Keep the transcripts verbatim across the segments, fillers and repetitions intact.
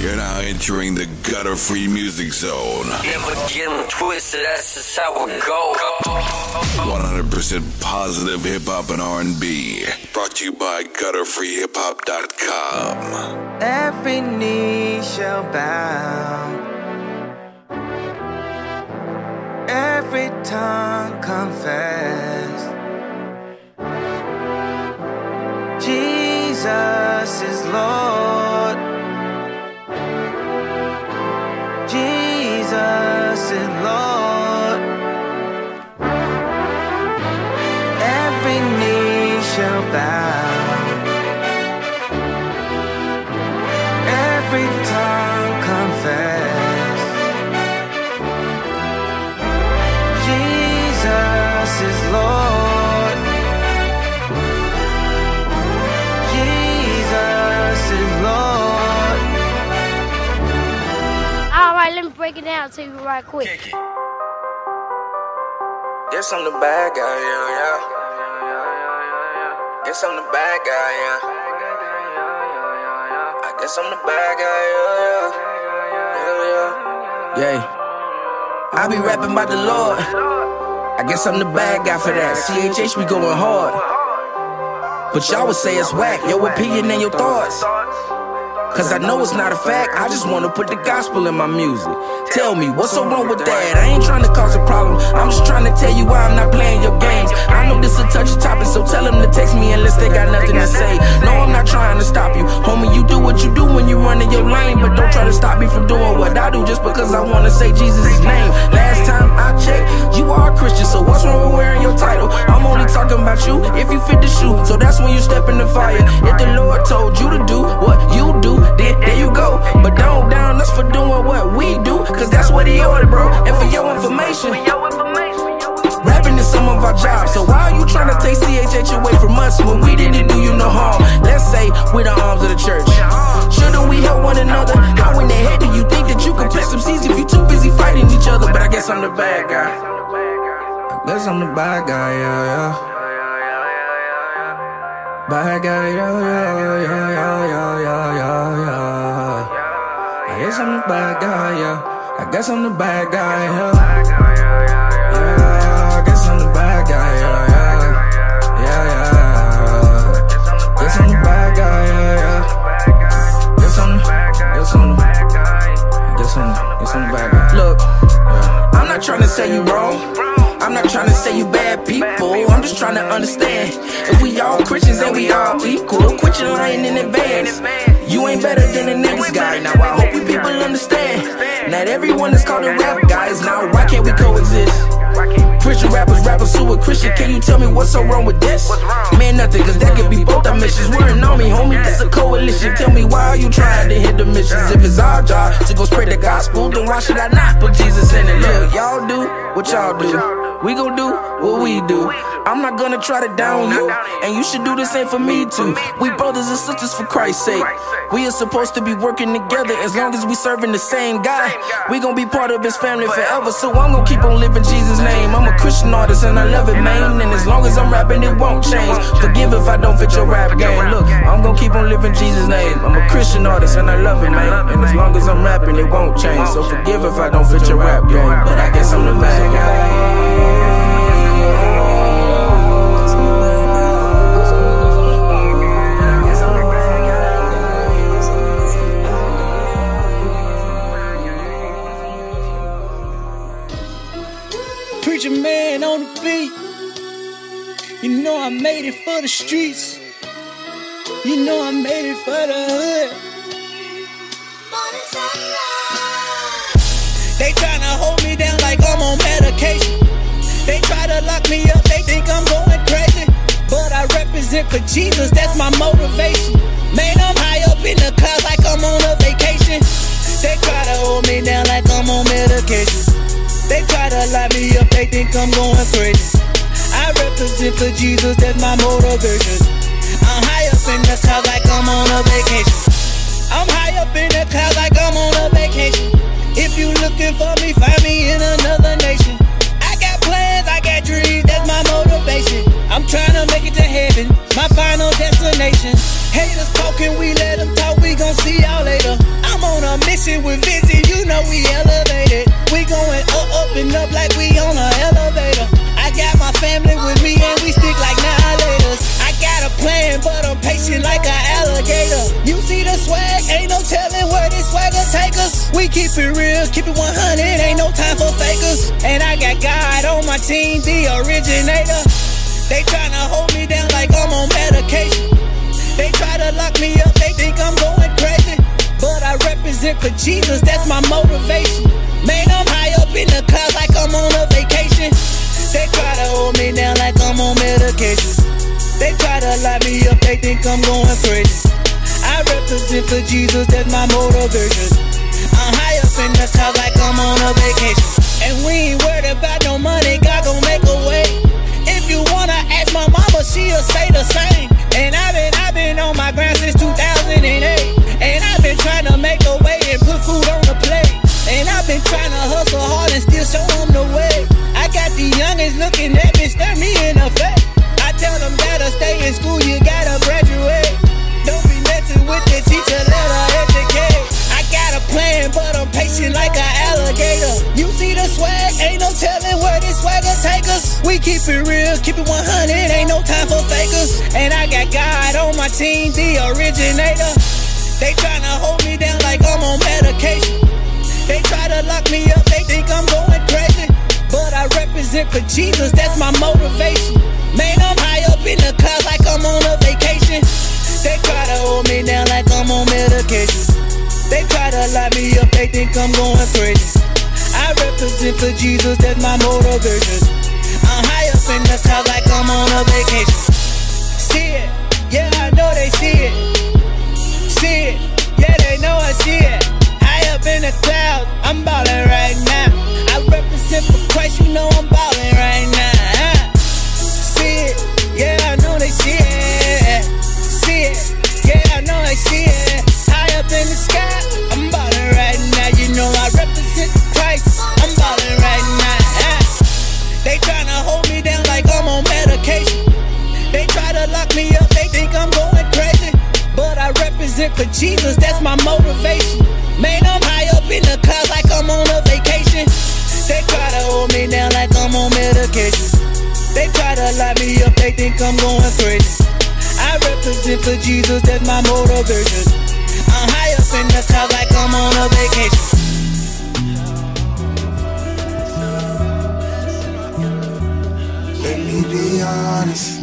You're now entering the gutter-free music zone. Never get them twisted, that's just how it goes. one hundred percent positive hip-hop and R and B. Brought to you by gutter free hip hop dot com. Every knee shall bow, every tongue confess, Jesus is Lord. Jesus is Lord. Every knee shall bow, every tongue confess, Jesus is Lord. Jesus is Lord. Alright, let me break it down to you right quick. Guess I'm the bad guy, yeah, yeah. Guess I'm the bad guy, yeah. I guess I'm the bad guy, yeah, yeah. Yeah, yeah. I be rapping about the Lord. I guess I'm the bad guy for that. C H H be going hard, but y'all would say it's whack. Your opinion and your thoughts, cause I know it's not a fact. I just wanna put the gospel in my music. Tell me, what's so wrong with that? I ain't trying to cause a problem, I'm just trying to tell you why I'm not playing your games. I know this a touchy topic, so tell them to text me unless they got nothing to say. No, I'm not trying to stop you, homie, you do what you do when you run in your lane. But don't try to stop me from doing what I do just because I wanna say Jesus' name. Last time I checked, you are a Christian, so what's wrong with wearing your title? I'm only talking about you if you fit the shoe, so that's when you step in the fire. If the Lord told you to do what you do, then there you go. But don't down us for doing what we do, cause that's what he ordered, bro. And for your information, rapping is some of our jobs. So why are you trying to take C H H away from us when we didn't do you no harm? Let's say we're the arms of the church. Shouldn't we help one another? How in the head do you think that you can plant some seeds if you too busy fighting each other? But I guess I'm the bad guy. I guess I'm the bad guy, yeah, yeah. Bad guy, yeah, yeah, yeah, yeah, yeah, yeah, yeah, yeah. I guess I'm the bad guy, yeah. I guess I'm the bad guy, yeah. Yeah, I guess I'm the bad guy, yeah, yeah. Yeah, yeah. Guess I'm the bad guy, yeah, yeah. Guess I'm the, guess I'm the, guess I'm the, guess I'm the bad guy. Look, I'm not trying to say you wrong, I'm not trying to say you bad people, I'm just trying to understand. If we all Christians and we all equal, quit your lying in advance. You ain't better than the next guy. Now I hope we people understand. Not everyone is called a rap guys. Now why can't we coexist? Christian rappers, rappers who a Christian. Can you tell me what's so wrong with this? Man, nothing, cause that could be both our missions. We're an army, homie, this a coalition. Tell me why are you trying to hit the missions? If it's our job to go spread the gospel, then why should I not put Jesus in it? Look, y'all do what y'all do, we gon' do what we do. I'm not gonna try to down you, and you should do the same for me too. We brothers and sisters for Christ's sake. We are supposed to be working together as long as we serving the same God. We gon' be part of his family forever, so I'm gon' keep on living Jesus' name. I'm a Christian artist and I love it, man. And as long as I'm rapping, it won't change. Forgive if I don't fit your rap game. Look, I'm gon' keep on living Jesus' name. I'm a Christian artist and I love it, man. And as long as I'm rapping, it won't change. So forgive if I don't fit your rap game. But I guess I'm the bad guy. Preacher man on the beat. You know I made it for the streets. You know I made it for the hood. They tryna hold me down like I'm on medication. They try to lock me up, they think I'm going crazy. But I represent for Jesus, that's my motivation. Man, I'm high up in the clouds like I'm on a vacation. They try to hold me down like I'm on medication. They try to lock me up, they think I'm going crazy. I represent for Jesus, that's my motivation. I'm high up in the clouds like I'm on a vacation. I'm high up in the clouds like I'm on a vacation. If you looking for me, find me in another nation. I got plans, I got dreams, that's my motivation. I'm trying to make it to heaven, my final destination. Haters talking, we let them talk, we gon' see y'all later. I'm on a the swag, ain't no telling where this swagger take us. We keep it real, keep it one hundred, ain't no time for fakers. And I got God on my team, the originator. They tryna hold me down like I'm on medication. They try to lock me up, they think I'm going crazy. But I represent for Jesus, that's my motivation. Man, I'm high up in the clouds like I'm on a vacation. They try to hold me down like I'm on medication. They try to lock me up, they think I'm going crazy. I represent for Jesus, that's my motivation. I'm high up in the clouds like I'm on a vacation. And we ain't worried about no money, God gon' make a way. If you wanna ask my mama, she'll say the same. And I've been, I've been on my grind since two thousand eight. And I've been trying to make a way and put food on the plate. And I've been trying to hustle hard and still show them the way. I got the youngest looking at me, stare me in the face. I tell them gotta stay in school, you gotta graduate. Don't be messing with the teacher, let her educate. I got a plan, but I'm patient like an alligator. You see the swag, ain't no telling where this swagger take us. We keep it real, keep it one hundred, ain't no time for fakers. And I got God on my team, the originator. They tryna hold me down like I'm on medication. They try to lock me up, they think I'm going crazy. But I represent for Jesus, that's my motivation. Man, I'm high up in the clouds like I'm on a vacation. They try to hold me down like I'm on medication. They try to lock me up, they think I'm going crazy. I represent for Jesus, that's my motivation. I'm high up in the clouds like I'm on a vacation. See it, yeah, I know they see it. See it, yeah, they know I see it. High up in the clouds, I'm ballin' right now. I represent for Christ, you know I'm ballin' right now. See it, yeah, I know they see it. See it, yeah, I know they see it. High up in the sky, I'm ballin' right now. You know I represent Christ, I'm ballin' right now. They tryna hold me down like I'm on medication. They try to lock me up, they think I'm going crazy. But I represent for Jesus, that's my motivation. Man, I'm high up in the clouds like I'm on a vacation. They try to hold me down like I'm on medication. They try to lock me up, they think I'm going crazy. I represent for Jesus, that's my motivation. I'm high up in the clouds like I'm on a vacation. Let me be honest.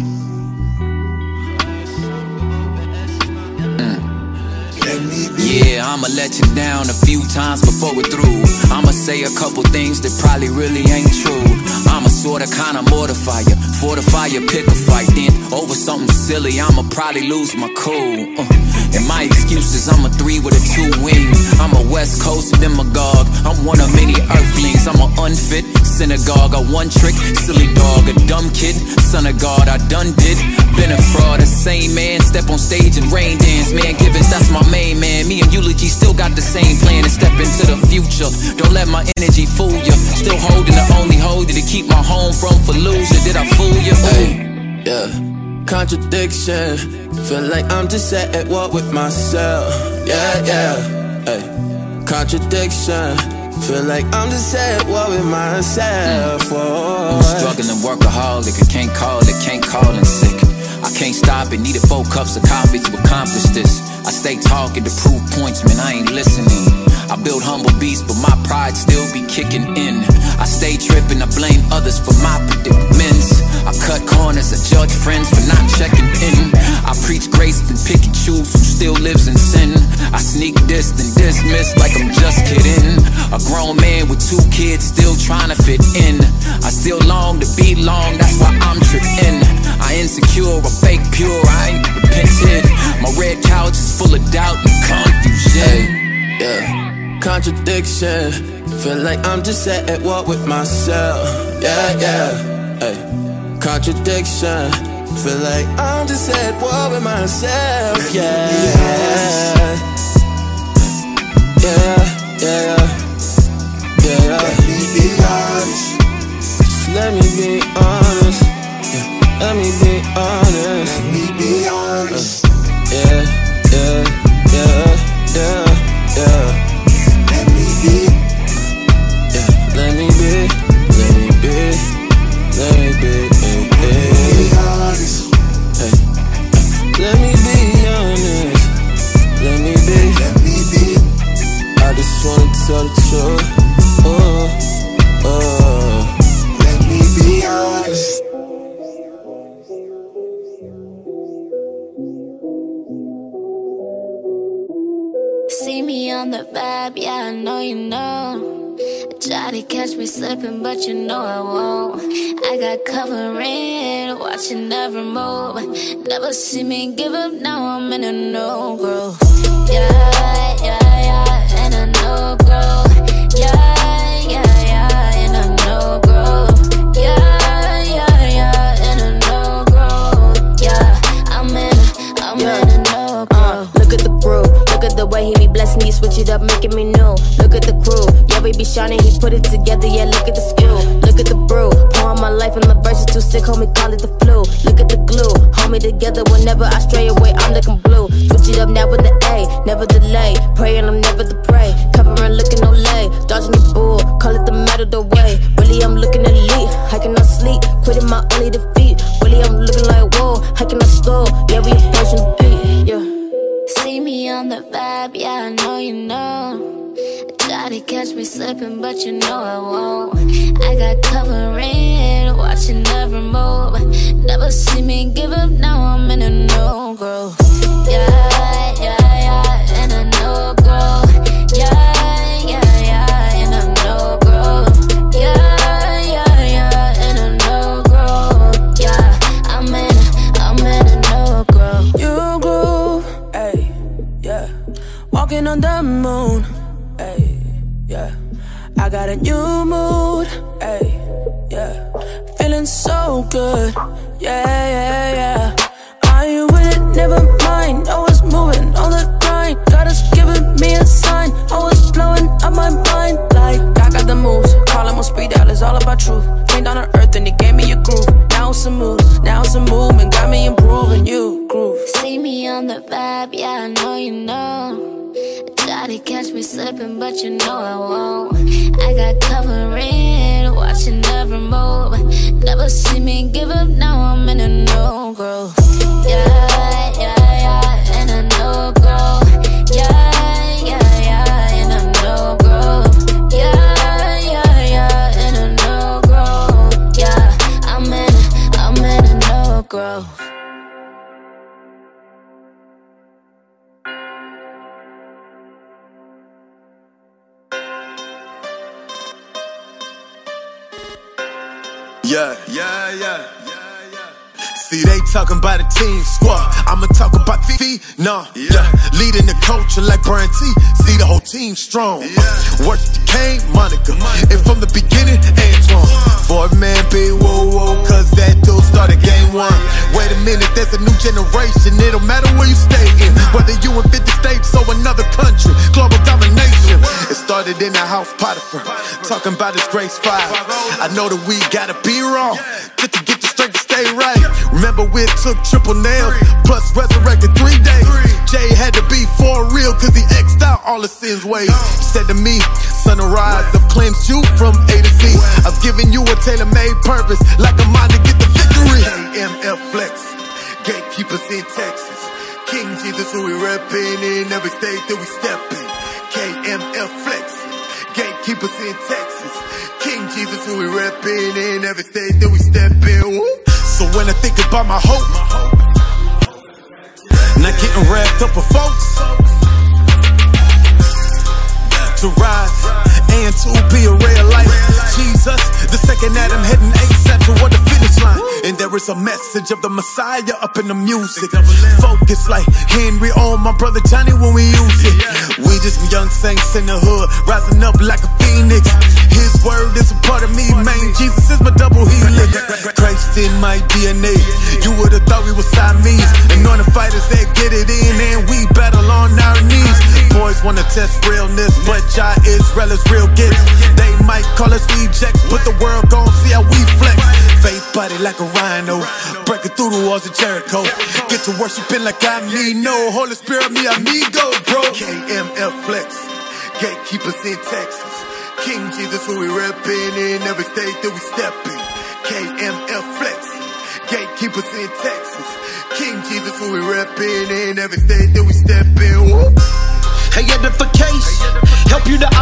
Yeah, I'ma let you down a few times before we're through. I'ma say a couple things that probably really ain't true. I'ma sorta kinda mortify you, fortify you, pick a fight. Then over something silly, I'ma probably lose my cool. uh, And my excuse is I'm a three with a two wing. I'm a West Coast demagogue, I'm one of many earthlings. I'm an unfit synagogue, a one trick silly dog, a dumb kid, son of God, I done did. Been a fraud, the same man, step on stage and rain dance. Man Givens, that's my main man. Me and Eulogy still got the same plan to step into the future. Don't let my energy fool you. Still holding the only holder to keep my home from Fallujah. Did I fool you? Hey, yeah, contradiction. Feel like I'm just at war with myself. Yeah, yeah, hey, contradiction. Feel like I'm just at war with myself. Oh, I'm a struggling workaholic, I can't call it, can't call in sick. I can't stop it, needed four cups of coffee to accomplish this. I stay talking to prove points, man, I ain't listening. I build humble beasts, but my pride still be kicking in. I stay tripping, I blame others for my predicaments. I cut corners, I judge friends for not checking in. I preach grace and pick and choose who still lives in sin. I sneak this and dismiss like I'm just kidding. A grown man with two kids still trying to fit in. I still long to be long, that's why I'm tripping. I insecure, I fake pure, I ain't repented. My red couch is full of doubt and confusion. Hey, yeah, contradiction. Feel like I'm just at war with myself. Yeah, yeah, hey, contradiction. Feel like I'm just at war with myself. Yeah, yeah, yeah, yeah. Let me be honest. Just let me be honest. Yeah, let me be honest. Let me be honest. Yeah, yeah, yeah, yeah, yeah. Let me be. Yeah, let me be, let me be, let me be, hey, hey. Be honest. Hey, let me be honest. Let me be. just wanna tell the truth. Uh, uh. Let me be honest. See me on the vibe, yeah, I know you know. Try to catch me slipping, but you know I won't. I got covering, watching every move. Never see me give up, now I'm in a no growth. Yeah, yeah, yeah, in a no growth. Yeah, yeah, yeah, in a no growth. Yeah, yeah, yeah, in a no growth. Yeah, I'm in a, I'm yeah. in a no growth. Uh, look at the brew, look at the way he be blessing, he switch it up, making me new. Look at the crew, yeah, we be shining, he put it together, yeah, look at the skill. Look at the brew, pouring my life and my verses too sick, homie, call it the flu. Look at the glue, hold me together whenever I stray away, I'm looking blue. Switch it up now with the A, never delay. Praying I'm never the prey, covering looking no lay. Dodging the bull, call it the matador way. Really I'm looking elite, I cannot sleep, quitting my only defeat. Really I'm looking like whoa, I cannot slow, yeah, we approaching the beat, yeah. See me on the vibe, yeah, I know you know. Try to catch me slipping, but you know I won't. I got covering, watching every move. Never see me give up, now I'm in a no growth. Yeah, yeah, yeah, in a no growth. Yeah, yeah, yeah, in a no growth. Yeah, yeah, yeah, in a no growth. Yeah, I'm in a, I'm in a no growth. You groove, ayy, yeah. Walking on the moon, ayy. Yeah, I got a new mood, ayy, yeah. Feeling so good, yeah, yeah, yeah. Are you with it? Never mind. I was moving on the grind. God is giving me a sign. I was blowing up my mind. Like, I got the moves. Call him on speed dial, it's all about truth. Came down to earth and he gave me a groove. Now it's a move, now it's a movement. Got me improving, you groove. See me on the vibe, yeah, I know you know. Try to catch me slipping, but you know I won't. I got covering, watching every move. Never see me give up, now I'm in a no growth. Yeah, yeah, yeah, in a no growth. Yeah, yeah, yeah, in a no growth. Yeah, yeah, yeah, in a no growth. Yeah, I'm in a, I'm in a no growth. Yeah, yeah, yeah, yeah, yeah. See, they talking about a team squad. I'ma talk about Fifi, no, yeah. yeah. Leading the culture like Brian T. See the whole team strong. Yeah. Worst Kane, Monica. Monica. And from the beginning, Antoine. Boy, man, be whoa, whoa, cause that dude started game one. Wait a minute, there's a new generation. It don't matter where you stay in. Whether you in fifty states or another country. Global domination. It started in the house, Potiphar. Talking about his grace five. I know that we gotta be wrong. Get to get the strength to stay right. Remember we took triple nails, plus resurrected three days. Jay had to be for real, cause he X'd out all his sins ways. He said to me, sunrise, I've cleansed you from A to Z. I've given you a tailor-made purpose, like a mind to get the victory. K M F Flex, gatekeepers in Texas. King Jesus who we reppin' in every state that we step in. K M F Flex, gatekeepers in Texas. King Jesus who we reppin' in every state that we step in. Woo. So when I think about my hope, not getting wrapped up with folks, to rise and to be a ray of light. Jesus, the second Adam heading ASAP toward the finish line. And there is a message of the Messiah up in the music. Focus like Henry on my brother Johnny when we use it. We just young saints in the hood, rising up like a phoenix. His word is a part of me, man. Jesus is my double helix. Christ in my D N A. You would've thought we were Siamese. Anointed fighters that get it in, and we battle on our knees. Boys wanna test realness, but Jah Israel is real gifts. They might call us rejects, but the world gon' see how we flex. Faith body like a rhino, breaking through the walls of Jericho. Get to worshiping like I need no Holy Spirit, me amigo, bro. K M F Flex, gatekeepers in Texas. King Jesus who we reppin' in every state that we step in. K M F Flex, gatekeepers in Texas. King Jesus who we reppin' in every state that we step in. Woo. Hey, edification, help you to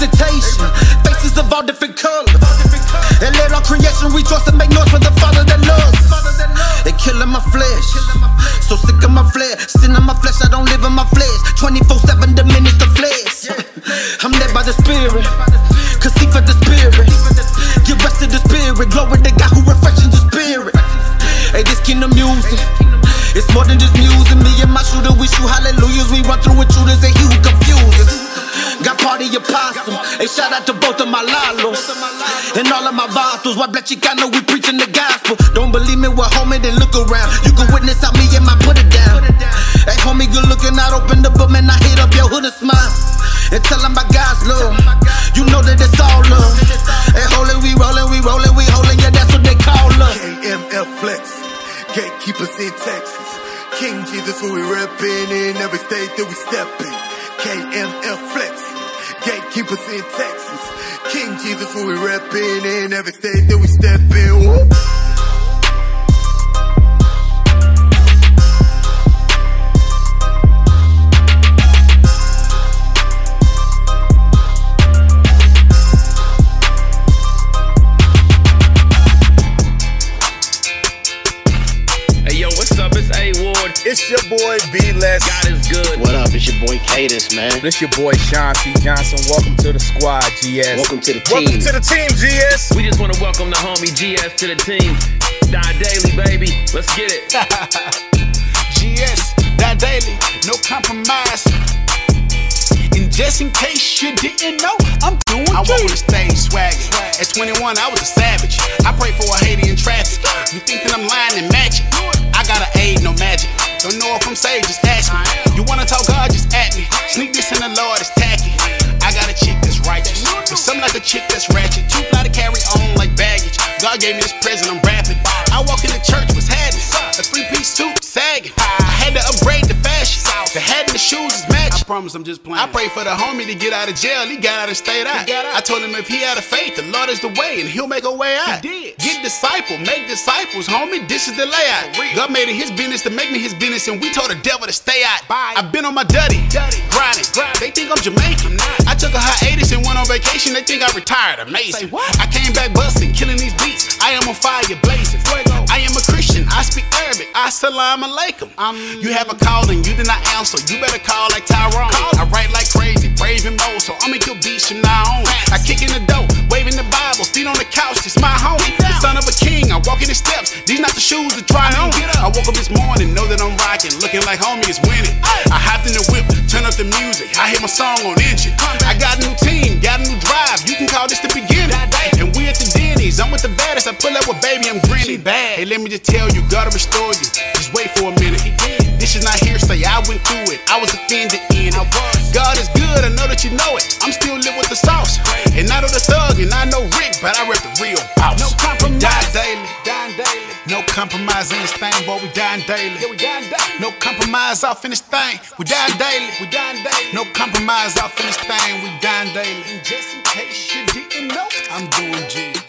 representation. Faces of all different colors. And let all creation rejoice and make noise for the Father that loves. They killing my flesh. So sick of my flesh. Sin in my flesh, I don't live in my flesh. twenty-four seven diminish the flesh. I'm led by the Spirit. Cause he for the Spirit. Give rest to the Spirit. Glory to God who refreshes the Spirit. Hey, this kingdom music. It's more than just music. Me and my shooter, we shoot hallelujahs. We run through with shooters and he who confuses. Got party apostle. Hey, shout out to both of my lalos and all of my vatos. Why black Chicano, we preaching the gospel. Don't believe me, well, homie, then look around. You can witness how me and my put it down. Hey, homie, good looking out, open the book, man, I hit up your hood and smile. And tell them about God's love. You know that it's all love. Hey, holding, we rolling, we rolling, we holding, yeah, that's what they call us. K M F Flex, gatekeepers in Texas. King Jesus, who we reppin' in every state that we step in. K M F Flex, gatekeepers in Texas. King Jesus, who we reppin' in every state that we step in. Woo. It's your boy B-Less. God is good. What up? It's your boy Cadence, man. This your boy Sean C. Johnson. Welcome to the squad, G S. Welcome to the team. Welcome to the team, G S. We just want to welcome the homie G S to the team. Die Daily, baby. Let's get it. G S, Die Daily. No compromise. And just in case you didn't know, I'm doing I walk on the stage swagging. At twenty-one, I was a savage. I pray for a Haiti in traffic. You thinking I'm lying and magic? I got an aid, no magic. Don't know if I'm saved, just ask me. You wanna talk God, just at me. Sneak this in the Lord, it's tacky. I got a chick that's righteous, but some like a chick that's ratchet. Too fly to carry on like baggage. God gave me this present, I'm rapping. I walk in the church, what's happening? A three-piece suit, sagging. I had to upgrade the fashion. The hat and the shoes is matching. I promise I'm just playing. I pray for the homie to get out of jail. He got out and stayed out. I told him if he had a faith, the Lord is the way, and he'll make a way out. He did. Get disciple, make disciples, homie. This is the layout. God made it his business to make me his business, and we told the devil to stay out. Bye. I've been on my duddy, grinding. They think I'm Jamaican. I took a hiatus and went on vacation. They think I retired. Amazing. I came back busting, killing these beats. I am on fire, blazing. I am a Christian. I speak Arabic. Assalamu alaikum. You have a calling, you did not answer. You better call like Tyrone. I write like crazy, brave and bold, so I'ma kill beats from now on. I kick in the dough, waving the Bible, feet on the couch. It's my home. The son of a king. I walk in the steps. These not the shoes to try on. I woke up this morning, know that I'm rocking, looking like homie is winning. I hopped in the whip, turn up the music. I hit my song on engine. I got a new team, got a new drive. You can call this the beginning. And we at the Denny's. I'm with the baddest. I pull up with baby, I'm grinning. Hey, let me just tell you, gotta restore you. Just wait for a minute. This is not hearsay. I went through it. I was offended in it. God is good. I know that you know it. I'm still live with the sauce. And I know the thug, and I know Rick, but I rep the real boss. No compromise. Die daily. Dying daily. No compromise in this thing, boy. We dying daily. Yeah, we dying daily. No compromise off in this thing. We dying daily. We dying daily. No compromise off in this thing. We dying daily. And just in case you didn't know, I'm doing Jesus.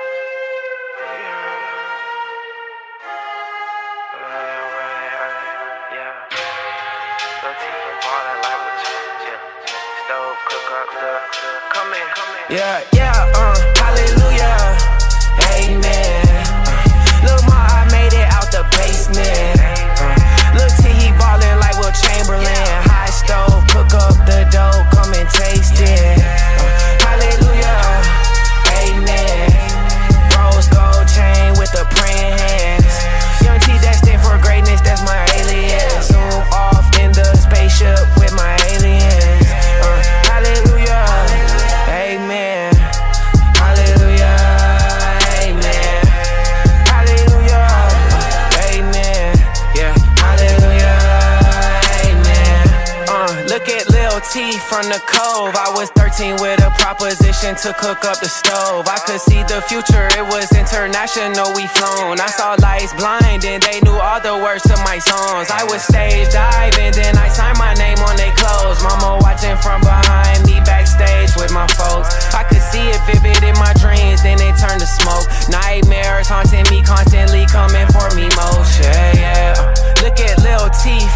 Yeah, yeah, uh, hallelujah, amen. Uh, look, ma, I made it out the basement. Uh, look, T, he ballin' like Will Chamberlain. High stove, cook up the dough, come and taste it. Uh, hallelujah, amen. Rose gold chain with the praying hands. Young T, that stand for greatness, that's my alias. Zoom off in the spaceship with my aliens. Uh, hallelujah. Amen. Hallelujah. Amen. Hallelujah. Amen. Yeah. Hallelujah. Amen. Uh, look at Lil T from the Cove. I was thirteen with a proposition to cook up the stove. I could see the future. It was international. We flown. I saw lights blind and they knew all the words to my songs. I was stage diving, then I signed my name on their clothes. Mama watching from behind me backstage with my folks. I could see it vivid in my dreams, then it turned to smoke. Nightmares haunting me, constantly coming for me most. Yeah, yeah. Look at Lil T from the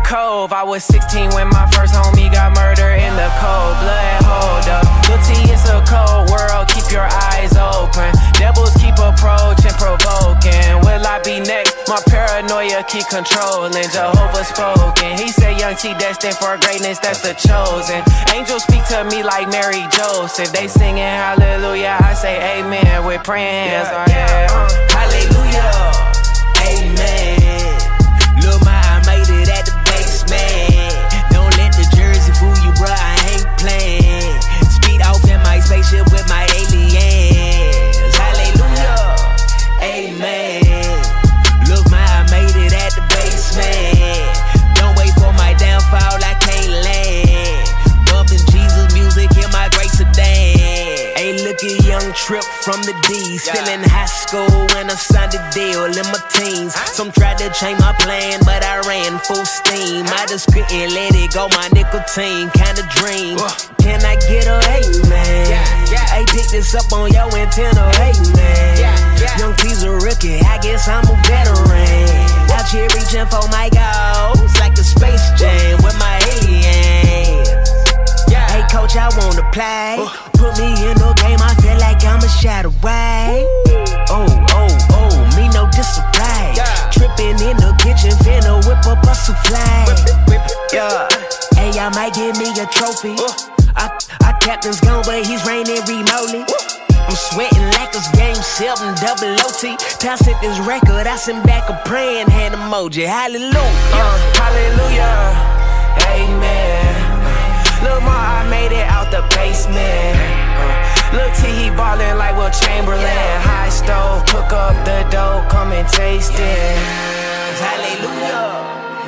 Cove. I was sixteen when my first homie got murdered in the cold blood. Hold up, Lil T, it's a cold world. Keep your eyes open. Devils keep approaching, provoking. Will I be next? My paranoia keep controlling. Jehovah spoken. He said, Young T destined for greatness. That's the chosen. Angels speak to me like Mary Joseph. They singing hallelujah. I say amen with praying hands on head. Hallelujah, amen. Look, my, I made it at the basement. Don't let the jersey fool you, bruh, I ain't playing. Speed off in my spaceship with my aliens. Hallelujah, amen. Look, my, I made it at the basement. Don't wait for my downfall, I can't land. Bumping Jesus music in my great sedan. Hey, look at young Trip from the D's. Still in high school when I signed a deal in my teens. Some tried to change my plan, but I ran full steam. I just couldn't let it go, my nicotine kinda dream. Can I get a amen? Hey, pick this up on your antenna, hey man. Young T's a rookie, I guess I'm a veteran. Out here reaching for my goals, like a Space Jam with my aliens. Hey coach, I wanna play. Put me in the game, I feel like I'm a shot away. Oh, oh, oh, me no disarray. Tripping in the kitchen, finna whip up a souffle. Yeah, hey, I might give me a trophy. I, I captain's gone, but he's reigning remotely. I'm sweating like it's game seven, double O T. Pass it this record, I send back a praying hand emoji. Hallelujah, uh, hallelujah, amen. Look, ma, I made it out the basement. Uh, Look, T, he ballin' like Will Chamberlain. High stove, cook up the dough, come and taste it. Hallelujah,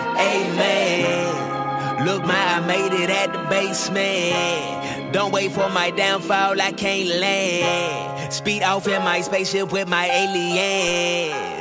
amen. Look, ma, I made it at the basement. Don't wait for my downfall, I can't land. Speed off in my spaceship with my aliens.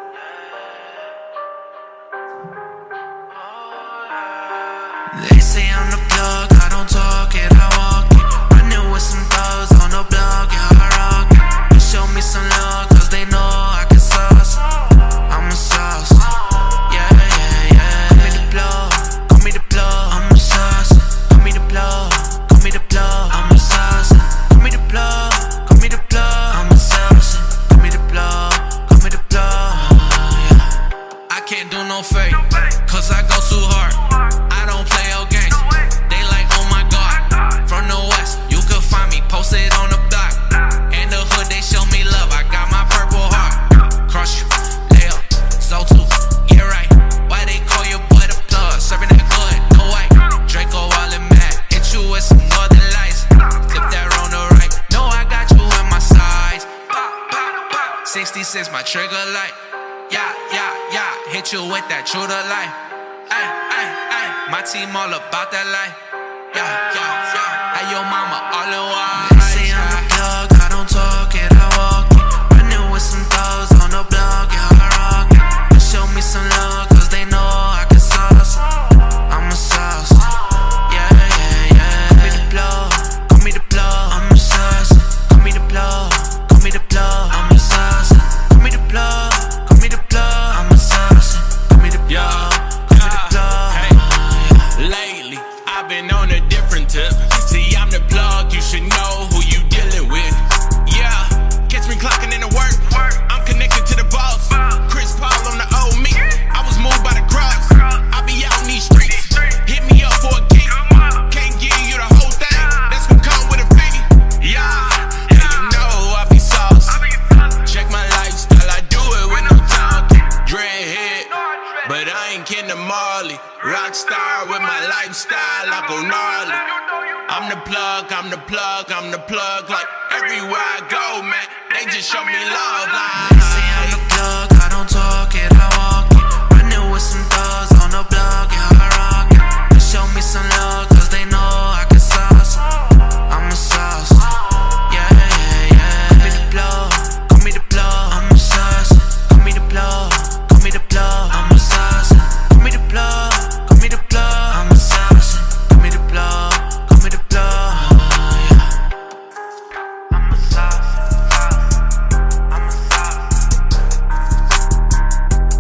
They say I'm the plug, I don't talk it, I walk it. Running with some thugs on the block, yeah, I rock it. They show me some love, cause they know I can sauce. I'm a sauce, yeah, yeah, yeah. Call me the plug, call me the plug, I'm a sauce. Call me the plug, call me the plug, I'm a sauce. Call me the plug, call me the plug, I'm a sauce. Call me the plug, call me the plug, yeah. I can't do no fake, cause I go too hard. I don't play your games. They like, oh my god. From the west, you could find me posted on the block. In the hood, they show me love. I got my purple heart. Crush you, lay up, so too. Yeah, right. Why they call your boy the plug? Serving that good, no white. Draco all in mad. Hit you with some northern lights. Flip that on the right. No, I got you in my size. sixty-six, my trigger light. Yeah, yeah, yeah. Hit you with that true to life. Ay, ay, ay. My team all about that life. Yeah, yeah, yeah. Ay, yo, mama, all in one. They say I'm the plug, I don't talk it, I walk it. Running with some thugs on the block, yeah, I rock it. They show me some love, cause they know I can sauce. I'm a sauce. Yeah, yeah, yeah. Call me the plug, call me the plug, I'm a sauce. Call me the plug, call me the plug, I'm a sauce. Call me the plug, call me the plug, I'm a sauce. Call me the plug. Lately, I've been on a different tip. See, I'm the plug, you should know who you dealing with. Yeah, catch me clocking in the work. I'm connected to the boss. Chris Paul on the old me. I was moved by the cross. I be out in these streets. Hit me up for a gig. Can't give you the whole thing. That's gonna come with a fee. Yeah, and you know I be sauce. Check my lifestyle, I do it with no talking. Dreadhead, but I ain't kidding Marley. Rockstar with my lifestyle, I go gnarly. I'm the plug, I'm the plug, I'm the plug. Like everywhere I go, man, they just show me love. Like they say I'm the plug, I don't talk it, I walk it. Running with some thugs on the block, yeah, I rock it. They show me some love, cause they know I can sauce. I'm a sauce. Yeah, yeah, yeah. Call me the plug, call me the plug, I'm a sauce. Call me the plug, call me the plug, I'm a sauce. Call me the plug. I'm a sauce. Call me the plug. Call me the plug. Yeah. I'm a sauce. I'm a sauce.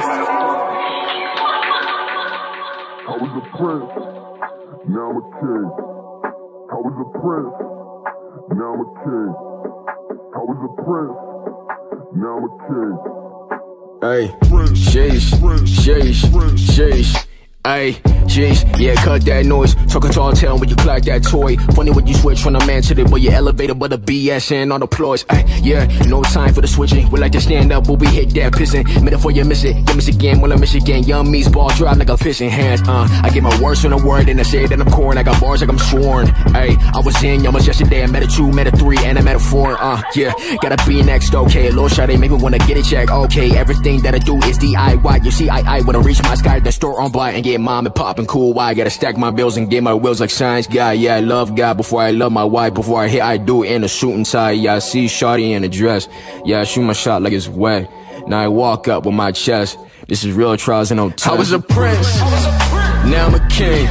I was a prince, now I'm a king. I was a prince, now I'm a king. I was a prince, now I'm a king. Hey, sheesh, sheesh, sheesh. Ay, jeez, yeah, cut that noise. Talking tall town when you clock that toy. Funny when you switch from a man to the boy, you elevator, but the B S and on the ploys. Ay, yeah, no time for the switching. We like to stand up, but we hit that pissing. Metaphor, you miss it, you miss again. When I miss again, young me's ball drop like a pissing hands. Uh, I get my words from the word, and I say that I'm corn. I got bars like I'm sworn. Ay, I was in almost yesterday. I met a two, met a three, and I met a four. Uh, yeah, gotta be next, okay. Lil' Shawty make me wanna get it checked. Okay, everything that I do is D I Y. You see, I I when I reach my sky, the store on blind and get mom and pop and cool. Why I gotta stack my bills and get my wheels like science guy. Yeah, I love God before I love my wife. Before I hit, I do it in a suit and tie. Yeah, I see Shawty in a dress. Yeah, I shoot my shot like it's wet. Now I walk up with my chest. This is real trials and no test. I was a prince, now I'm a king.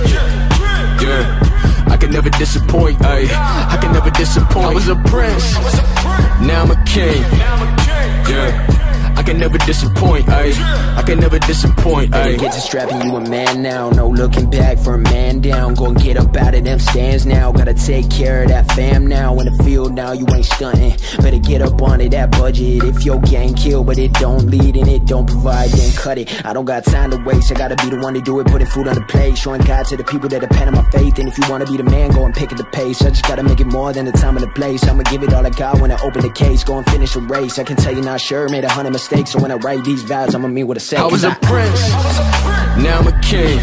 Yeah, I can never disappoint. Ay, I can never disappoint. I was a prince, now I'm a king. Yeah, I can never disappoint, ayy. I can never disappoint, ayy. Get to strapping, you a man now. No looking back for a man down. Go and get up out of them stands now. Gotta take care of that fam now. In the field now, you ain't stunting. Better get up on it, that budget. If your gang kill, but it don't lead and it don't provide, then cut it. I don't got time to waste. I gotta be the one to do it, putting food on the plate. Showing God to the people that depend on my faith. And if you wanna be the man, go and pick at the pace. I just gotta make it more than the time and the place. I'ma give it all I got when I open the case. Go and finish a race. I can tell you not sure, made a hundred mistakes. So when I write these vows, I'ma mean what I say. I was a prince, now I'm a king.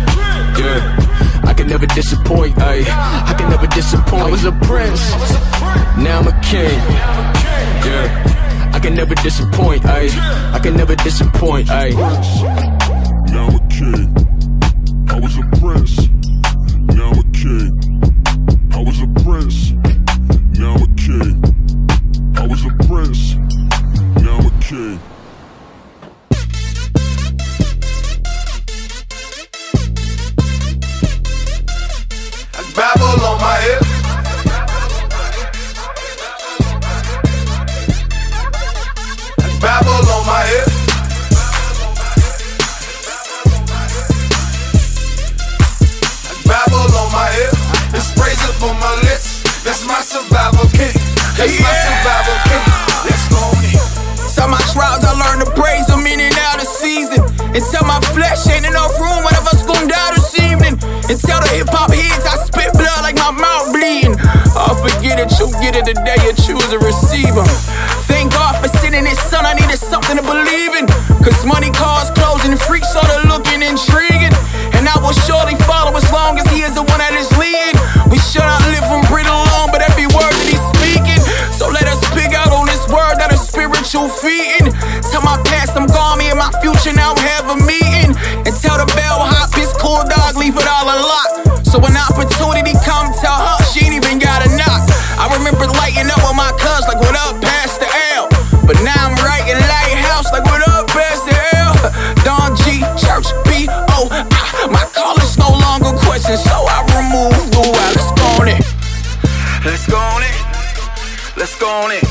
Yeah, I can never disappoint. Ay, I can never disappoint. I was a prince, now I'm a king. Yeah, I can never disappoint. Ay, I can never disappoint. Ay, now I'm a king. I was a prince, now I'm a king. I was a prince, now I'm a king. I was a prince, now I'm a king. Babble on my hip. Babble on my hip. Babble on my hip. It's praise up on my lips. That's my survival kit. That's my survival kit. Let's go on it. Tell my trials I learned to praise them in and out of season. And tell my flesh ain't enough room, one of us gon' die this evening. And tell the hip hop heads I spit blood like my mouth bleeding. I'll forget it, you'll get it the day you choose to receive them. Thank God for sending his son, I needed something to believe in. Cause money, cars, clothes, and freaks started looking intriguing. And I will surely follow as long as he is the one that is leading. We should not live from pretty long, but every word that he's speaking. So let us pick out on this word that is spiritual feeding. Tell my past I'm gone, me and my future now have a meeting. And tell the bellhop it's cool dog, leave it all unlocked. So when opportunity come, tell her she ain't even got a knock. I remember lighting up with my cuz like what up, Pastor L. But now I'm writing Lighthouse like what up, Pastor L. Don G, Church B O I. My call is no longer question, so I remove the why. Let's go on it. Let's go on it. Let's go on it.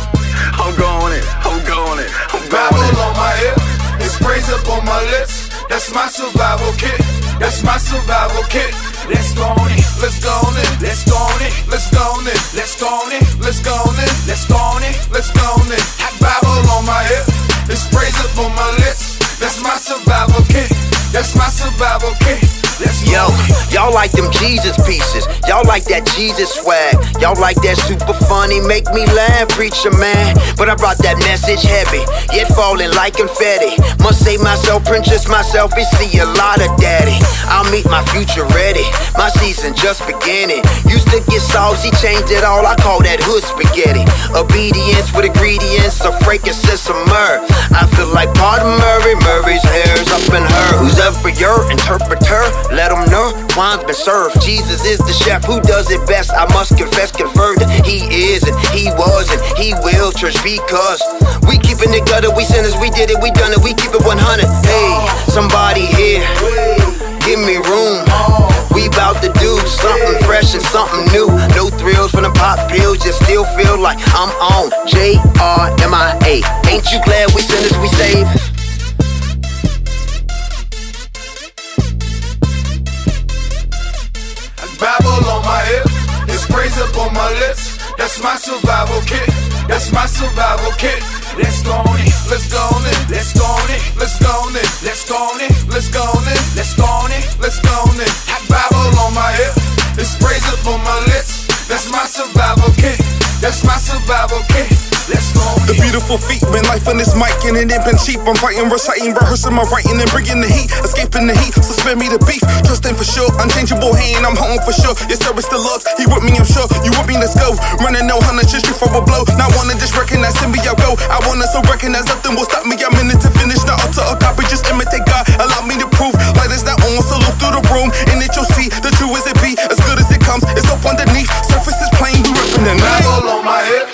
I'm going it. I'm going it. I'm going Babble it. On my hip. It's praise up on my lips. That's my survival kit. That's my survival kit. Let's go on it. Let's go on it. Let's go on it. Let's go on it. Let's go on it. Let's go on it. Let's go on it. Let's go on it. I babble on my hip. It's praise up on my lips. That's my survival kit. That's my survival kit. Yo, y'all like them Jesus pieces. Y'all like that Jesus swag. Y'all like that super funny, make me laugh, preacher man. But I brought that message heavy, yet falling like confetti. Must say myself, princess myself, we see a lot of daddy. I'll meet my future ready, my season just beginning. Used to get saucy, changed it all, I call that hood spaghetti. Obedience with ingredients of frankincense and myrrh. I feel like Part of Murray, Murray's hair's up in her. Who's ever your interpreter? Let them know, wine's been served. Jesus is the chef who does it best. I must confess, convert that he is and he was and he will, church, because we keeping it gutter, we sinners, we did it, we done it, we keep it one hundred. Hey, somebody here, give me room. We bout to do something fresh and something new. No thrills from the pop pills, just still feel like I'm on J R M I A. Ain't you glad we sinners, we saved? That's my survival kit. Let's go on it, let's go on it, let's go on it, let's go on it, let's go on it, let's go on it, let's go on it, let's go on it. Hot Bible on my hip, it sprays up on my lips. That's my survival kit. That's my survival kit. Let's go. The beautiful feet, been life on this mic and it ain't been cheap. I'm fighting, reciting, rehearsing my writing and bringing the heat, escaping the heat. So spare me the beef, trusting for sure, unchangeable hand. I'm home for sure. Yes, sir, it's the Lord. He with me, I'm sure. You with me, let's go. Running no hundred, just shoot for a blow. Not wanna just recognize, send me, I'll go. I wanna so recognize nothing will stop me. I'm in it to finish, not alter a copy. Just imitate God. Allow me to prove light is not on. So look through the room, and it you'll see the true as it be, as good as it comes. It's up underneath, surface is plain. You ripping the night. Bible on my hip.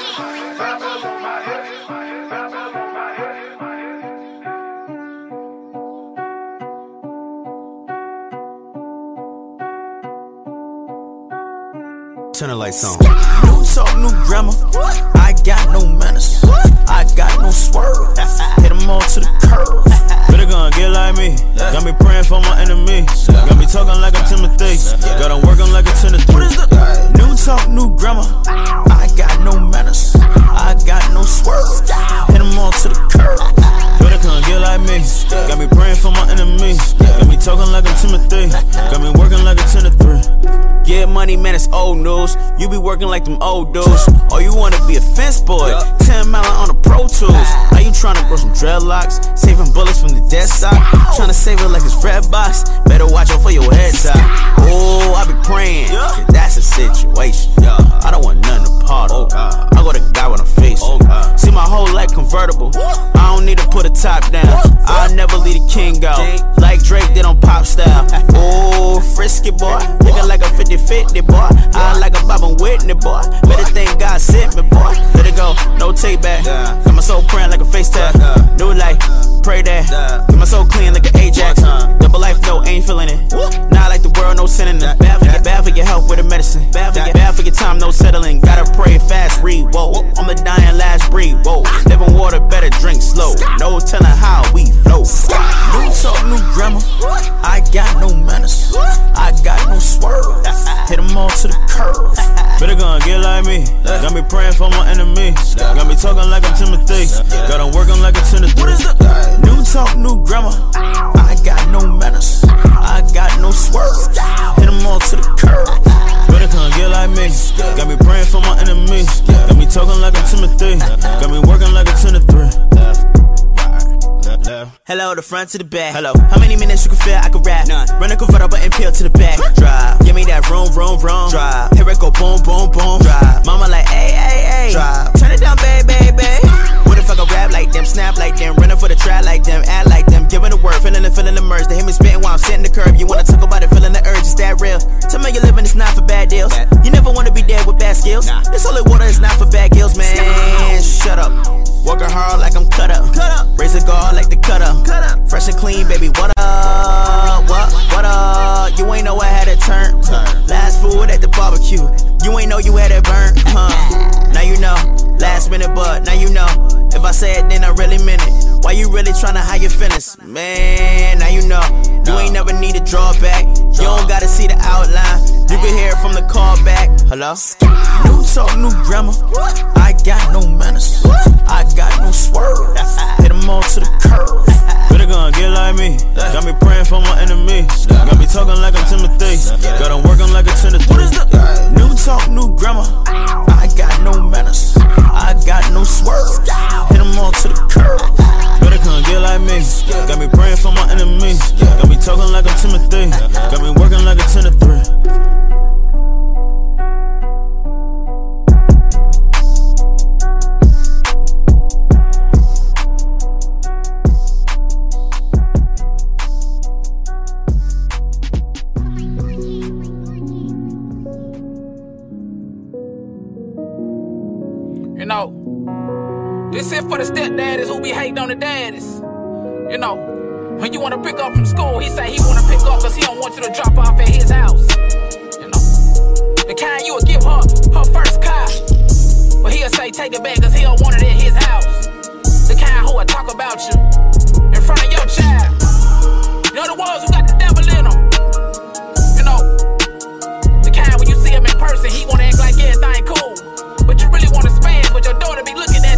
Turn the lights on. New talk, new grammar. I got no manners. I got no swerve. Hit them all to the curve. Better gonna get like me. Got me praying for my enemies. Got me talking like a Timothy. Got them working like a ten to three. New talk, new grammar. I got no manners. I got no swerve. Hit them all to the curve. Better gonna get like me. Got me praying for my enemies. Got me talking like a Timothy. Got me working like a ten to three. Get money, man, it's old news. You be working like them old dudes. Or you wanna be a fence boy. ten mile on the Pro Tools. Now you tryna grow some dreadlocks. Saving bullets from the dead stock. Tryna save it like it's Redbox. Better watch out for your head top. Oh, I be praying. Cause that's a situation. I don't want nothing to part of. I go to God when I'm facing. See my whole life convertible. I don't need to put a top down. I'll never leave the king out. Like Drake did on Pop Style. Oh, frisky boy. Looking like a fifty fifty boy. I like a Bob and Whitney boy. Better think God sent me boy. Let it go, no take back. Got my soul praying like a face tag. New life, pray that. Get my soul clean like an Ajax. Double life, no, ain't feeling it. Not like the world, no sinning it. Bad for your, bad for your health with the medicine. Bad for your, bad for your time, no settling. Gotta pray fast, read, whoa. I'm the dying last breed, whoa. Living water, better drink slow. No telling how we flow. New talk, new grammar. I got no manners. I got no swerve. Hit them all to the curve. Better gonna get like me. Got me praying for my enemies. Got me talking like I'm Timothy. Got them working like a ten to three. New talk, new grammar. I got no manners. I got no swerve. Hit them all to the curve. Better come get like me. Got me praying for my enemies. Got me talking like I'm Timothy. Got me working like a ten to three. Hello, the front to the back. Hello. How many minutes you can feel I can rap? None. Run a convertible and peel to the back. Drive. Give me that room, room, room. Drive. Here it go, boom, boom, boom. Drive. Mama like, hey, hey, hey. Drive. Turn it down, baby, baby. What if I could rap like them, snap like them, running for the trap like them, act like them, giving the word, feeling the feeling the merge. They hear me spitting while I'm sitting the curb. You wanna talk about it, feeling the urge, is that real? Tell me you're living, it's not for bad deals. You never wanna be dead with bad skills. This holy water is not for bad gills, man. Shut up. Working hard like I'm cut up. Cut up. Raise a guard like the cut up. Cut up. Fresh and clean, baby. What up? What? What up? You ain't know I had it turn. turn. Last food at the barbecue. You ain't know you had it burnt. Huh? Now you know. Last minute, but now you know. If I say it, then I really meant it. Why you really tryna hide your feelings? Man, now you know. You ain't never need to draw back. You don't gotta see the outline. You can hear it from the call back. Hello? New talk, new grammar. I got no manners. I got no swerve. Hit them all to the curve. Better gonna get like me. Got me praying for my enemies. Got me talking like I'm Timothy. Got them working like a ten to three. New talk, new grammar. I got no manners. I got no swerve. Hit them all to the curve. Better come get like me. Got me praying for my enemies. Got me talking like I'm Timothy. Got me working like a ten to three. You know, this is for the stepdaddies who be hating on the daddies. You know, when you wanna pick up from school, he say he wanna pick up cause he don't want you to drop off at his house. You know, the kind you would give her her first car, but he'll say take it back cause he don't want it at his house. The kind who will talk about you in front of your child. You know the ones who got the devil in them. You know, the kind when you see him in person, he wanna act like everything cool, but you really wanna spaz, but your daughter be looking at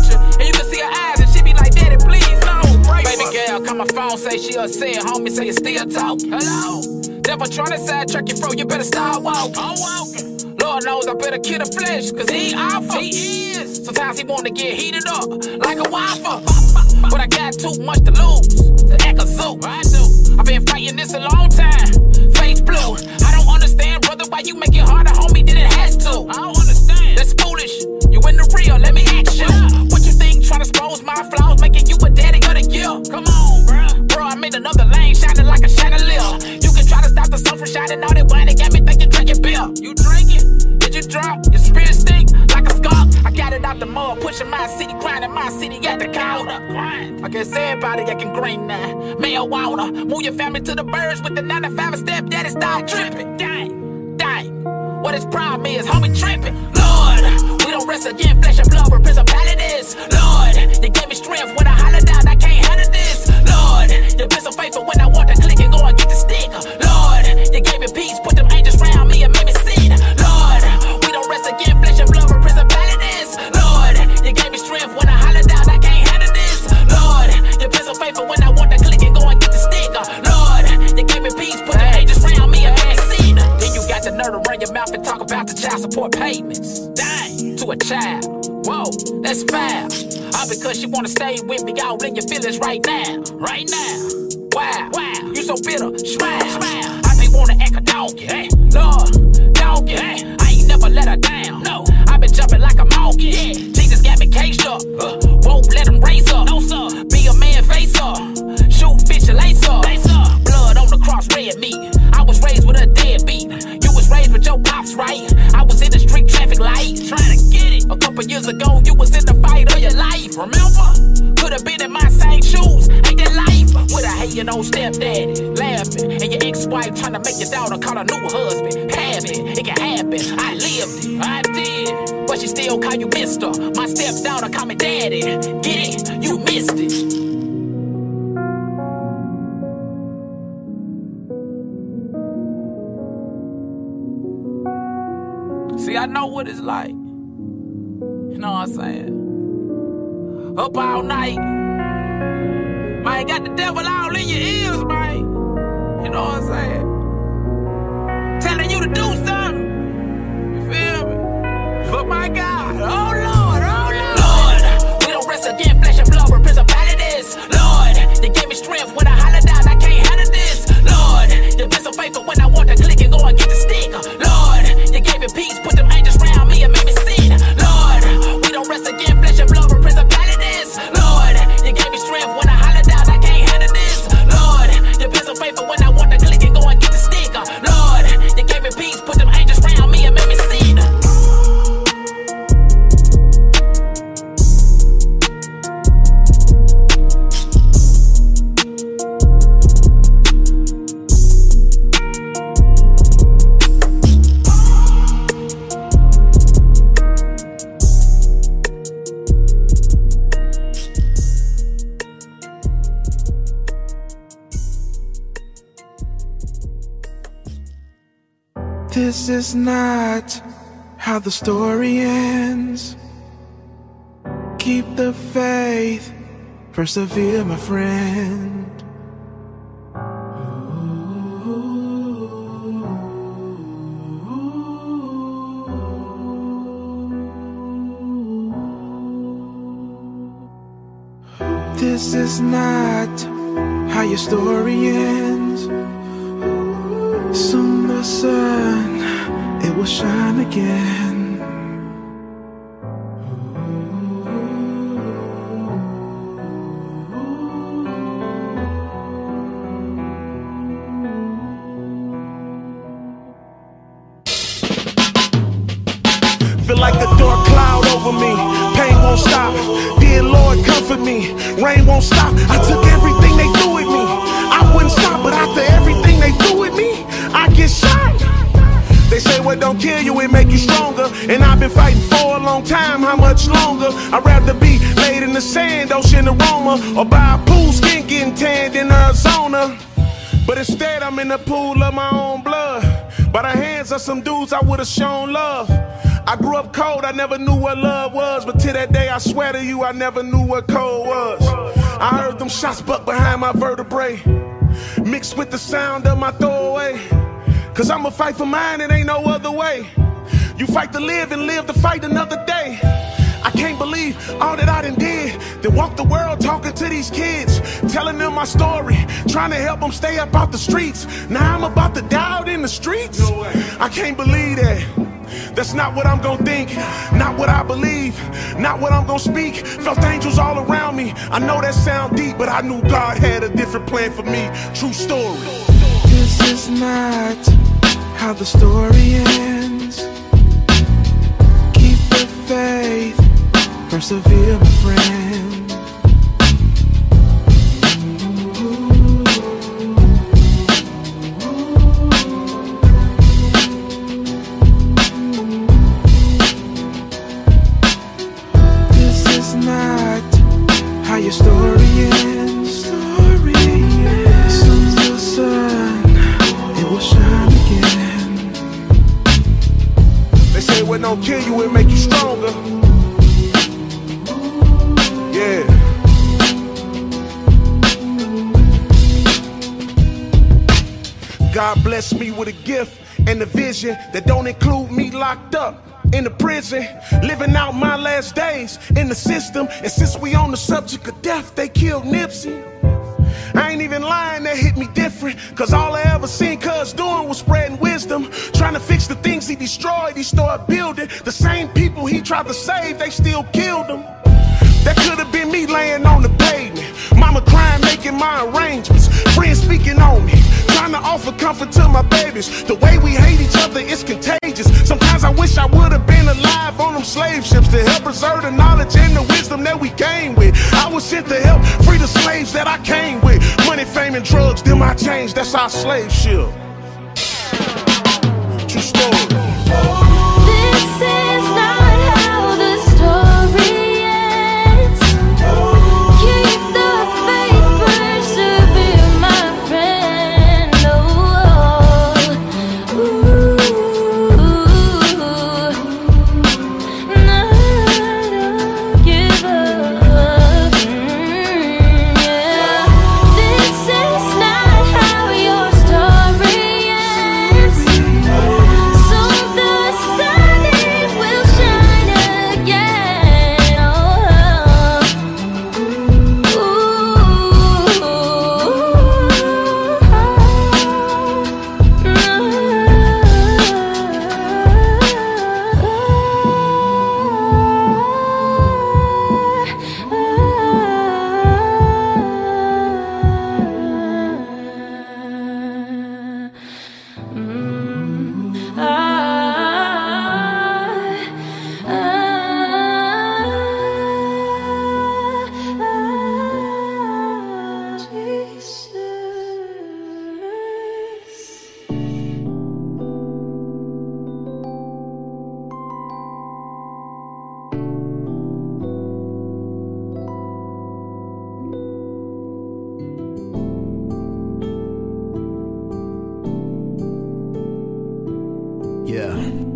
say she upset, homie say you still talking. Hello? Devil tryna sidetrack you, bro, you better start walking. I'm walking. Lord knows I better kill the flesh, cause he ain't awful. He is. Sometimes he wanna get heated up, like a waffle. But I got too much to lose, to act a zoo. I do. I've been fighting this a long time, face blue. I don't understand, brother, why you make it harder, homie, than it has to. I don't understand. That's foolish. You in the real, let me ask you. What you think, tryna expose my flaws, making you a daddy of the year? Come on, bruh. Bro, I made another lane, shining like a chandelier. You can try to stop the sun from shining, all that wine, it got me thinking, drinking beer. You drinking? Did you drop? Your spirit stink like a skunk. I got it out the mud, pushing my city, grinding my city at the counter. I guess everybody acting green now. Mail water, move your family to the birds with the nine to five and stepdaddy start tripping. Dang, dang. What his problem is, homie tripping. Lord, we don't rest again, flesh and blood with principalities. Lord, you gave me strength when I hollered down, I can't handle this. Lord, you been so faithful when I want to click and go and get the stick. Lord, you gave me peace, put them angels around me and made me see. Lord, we don't rest again, flesh and blood with principalities. Lord, you gave me strength when I hollered down, I can't handle this. Lord, you been so faithful when I want to click and go and get the stick. Lord, you gave me peace, put them angels around me and made me see. Then you got the nerve to run your mouth and talk about the child support payments. Dang, to a child. Whoa, that's foul. All because she wanna stay with me, all in your feelings right now, right now. Wow, wow, you so bitter, smile, smile. I think wanna act a donkey, hey, Lord, donkey, hey. I ain't never let her down, no. I been jumping like a monkey, yeah. Jesus got me caged up, uh, won't let him raise up, no sir. Be a man face up, shoot fish and lace up, lace up. Blood on the cross, red meat. I was raised with a deadbeat. You was raised with your pops, right? I was in the street traffic light, trying to get it. A couple years ago, you was in the fight of your life, remember? Could've been in my same shoes, ain't that life? With a hating old stepdaddy, laughing, and your ex-wife trying to make your daughter call a new husband. Have it, it can happen, I lived it, I did. But she still call you mister, my stepdaughter call me daddy. Get it? You missed it. See, I know what it's like. You know what I'm saying? Up all night. Man, got the devil all in your ears, man. You know what I'm saying? Telling you to do something. You feel me? But my God, oh Lord, oh Lord. Lord, we don't rest again, flesh and blood with principalities. Lord, you gave me strength when I hollered down, I can't handle this. Lord, you been so faithful when I want to click and go and get the stick. Lord, you gave me peace, put them angels around me and made me see. Lord, we don't rest again, flesh and blood with principalities. Lord, you gave me strength when I hollered down, I can't handle this. Lord, you been so faithful when I want to click and go and get the stick. Lord, you gave me peace, put them angels around me and made me see. This is not how the story ends. Keep the faith, persevere, my friend. This is not how your story ends. Soon the sun, it will shine again. Feel like a dark cloud over me. Pain won't stop. Dear Lord, comfort me. Rain won't stop. I took everything they threw at me. I wouldn't stop, but after everything they threw at me, I get shot. They say what don't kill you, it make you stronger. And I've been fighting for a long time, how much longer? I'd rather be laid in the sand, ocean aroma, or by a pool, skin getting tanned in Arizona. But instead I'm in the pool of my own blood, by the hands of some dudes I would've shown love. I grew up cold, I never knew what love was, but till that day I swear to you I never knew what cold was. I heard them shots buck behind my vertebrae, mixed with the sound of my throwaway. Cause I'ma fight for mine, it ain't no other way. You fight to live and live to fight another day. I can't believe all that I done did. Then walk the world talking to these kids, telling them my story, trying to help them stay up out the streets. Now I'm about to die out in the streets. No way. I can't believe that. That's not what I'm gonna think, not what I believe, not what I'm gonna speak. Felt angels all around me. I know that sound deep, but I knew God had a different plan for me. True story. This is not how the story ends. Keep the faith, persevere, my friend. Not how your story ends. Story ends. Soon the sun, it will shine again. They say what don't kill you, it make you stronger. Yeah. God blessed me with a gift and a vision that don't include me locked up in the prison, living out my last days in the system. And since we on the subject of death, they killed Nipsey. I ain't even lying, that hit me different. Cause all I ever seen Cuz doing was spreading wisdom, trying to fix the things he destroyed. He started building. The same people he tried to save, they still killed him. That could have been me laying on the pavement, mama crying, making my arrangements, friends speaking on me, trying to offer comfort to my babies. The way we hate each other is contagious. Sometimes I wish I would have been alive on them slave ships to help preserve the knowledge and the wisdom that we came with. I was sent to help free the slaves that I came with. Money, fame, and drugs, them I changed, that's our slave ship. True story. This is not how the story ends. Keep the faith, persevere, my friend. Oh, ooh, not give up. Mm, yeah. This is not how your story ends. Soon the sun, it will shine again. Oh, Yeah.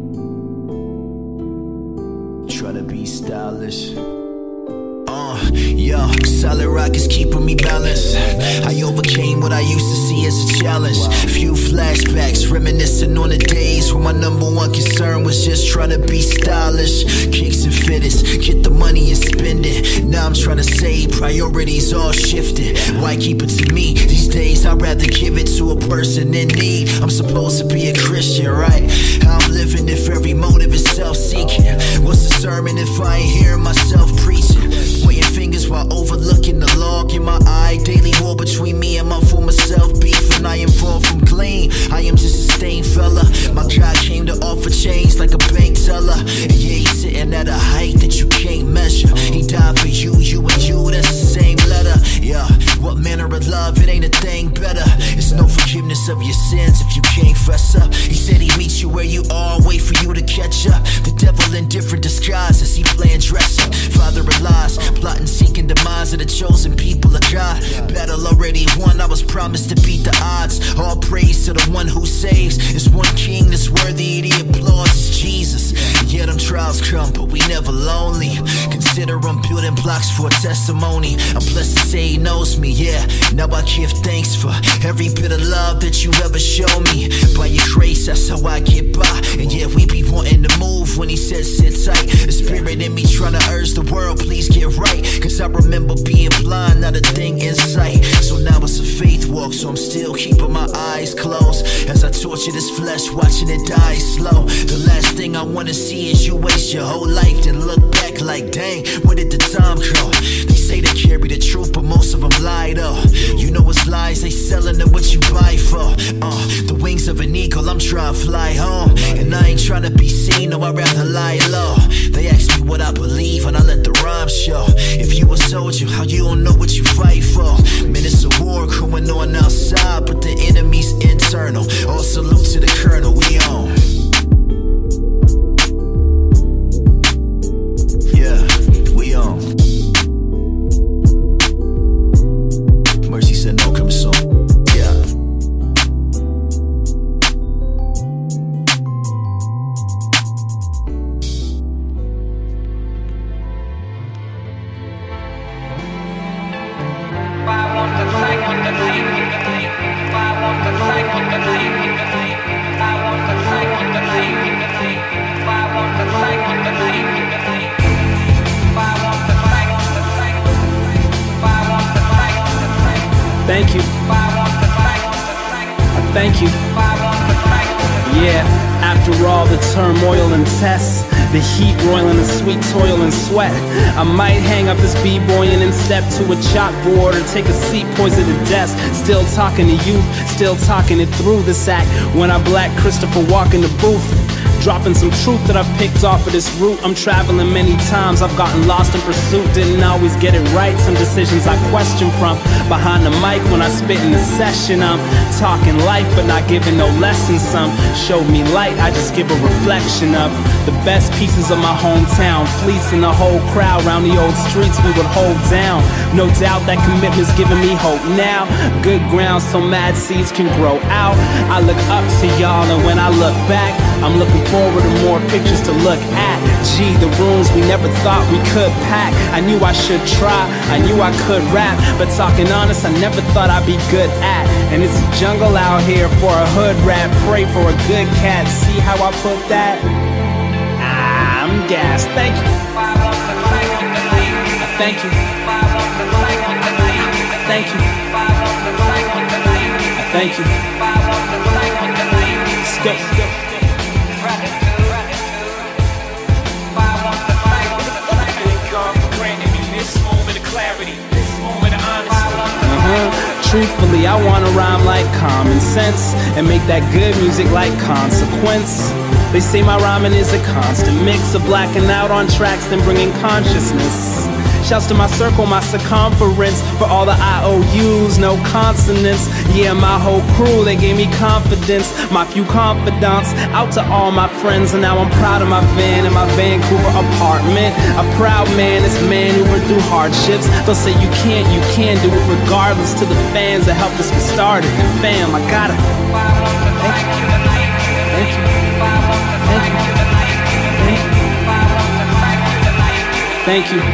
Try to be stylish. Uh, yo, solid rock is keeping me balanced. I overcame what I used to see as a challenge. Few flashbacks, reminiscing on the days when my number one concern was just trying to be stylish. Kicks and fitteds, get the money and spend it. Now I'm trying to save, priorities all shifted. Why keep it to me? These days I'd rather give it to a person in need. I'm supposed to be a Christian, right? How I'm living if every motive is self-seeking. What's the sermon if I ain't hearing myself preaching? Pointing fingers while overlooking the log in my eye. Daily war between me and my former self. Beef and I am far from clean. I am just a stained fella. My God came to offer change like a bank teller. And yeah, he's sitting at a height that you can't measure. He died for you, you and you, that's the same letter. Yeah, what manner of love, it ain't a thing better. It's no forgiveness of your sins if you can't fess up. He said he meets you where you are, wait for you to catch up. The devil in different disguises, he playing dress up. Father of lies, plotting, seeking demise of the chosen people of God. Battle already won, I was promised to beat the odds. All praise to the one who saves. There's one king that's worthy of the applause, it's Jesus. Yet them trials come, but we never lonely. Consider consider them building blocks for testimony. I'm blessed to say he knows me, yeah. Now I give thanks for every bit of love that you ever show me. By your grace, that's how I get by. And yeah, we be wanting to move when he says sit tight. The spirit in me trying to urge the world, please get right. Cause I remember being blind, not a thing in sight. So now it's a faith walk, so I'm still keeping my eyes closed as I torture this flesh, watching it die slow. The last thing I wanna see is you waste your whole life, then look back like, dang, where did the time go? They say they carry the truth, but most of them lie though. You know it's lies, they selling them what you buy for. Uh, the wings of an eagle, I'm trying to fly home. And I ain't trying to be seen, no, I'd rather lie low. They ask me what I believe, and I let the rhyme show. If you a soldier, how you don't know what you fight for? Man, it's a war going on outside, but the enemy's internal. All salute to the colonel, we on. Yeah, we on. Mercy said no, coming soon. Yeah. Thank you. Thank you. Yeah, after all the turmoil and tests, the heat roiling, the sweet toil and sweat, I might hang up this b-boying and step to a chalkboard or take a seat poised at a desk. Still talking to you, still talking it through this act. When I black Christopher walk in the booth, dropping some truth that I've picked off of this route. I'm traveling many times, I've gotten lost in pursuit. Didn't always get it right, some decisions I question from behind the mic. When I spit in the session, I'm talking life but not giving no lessons. Some showed me light, I just give a reflection of the best pieces of my hometown. Fleecing the whole crowd round the old streets we would hold down. No doubt that commitment's giving me hope now. Good ground so mad seeds can grow out. I look up to y'all and when I look back, I'm looking forward to more pictures to look at. Gee, the rooms we never thought we could pack. I knew I should try, I knew I could rap, but talking honest, I never thought I'd be good at. And it's a jungle out here for a hood rat. Pray for a good cat, see how I put that? Ah, I'm gassed, thank you. Thank you. Thank you. Thank you. Skip, skip. Uh-huh. Truthfully, I wanna rhyme like common sense and make that good music like Consequence. They say my rhyming is a constant mix of blacking out on tracks then bringing consciousness. Shouts to my circle, my circumference, for all the I O U's, no consonants. Yeah, my whole crew, they gave me confidence, my few confidants. Out to all my friends, and now I'm proud of my van and my Vancouver apartment. A proud man is maneuvered through hardships. They'll say you can't, you can do it regardless. To the fans that helped us get started. Fam, I gotta thank you. Thank you. Thank you. Thank you.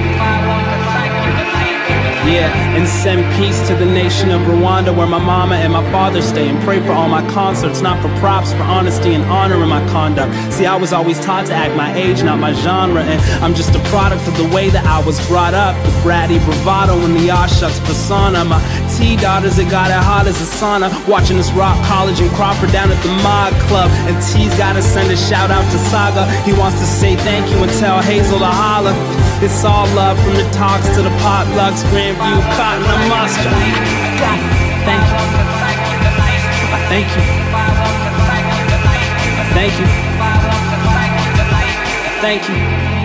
Yeah, and send peace to the nation of Rwanda, where my mama and my father stay, and pray for all my concerts, not for props, for honesty and honor in my conduct. See, I was always taught to act my age, not my genre, and I'm just a product of the way that I was brought up. The bratty bravado and the aw shucks persona. My T-daughters, it got it hot as a sauna, watching us rock college and Crawford down at the Mod Club. And T's gotta send a shout out to Saga. He wants to say thank you and tell Hazel to holla. It's all love from the talks to the potlucks, Grandview, Cotton, and Mustard. God, thank you. Thank you. Thank you. Thank you.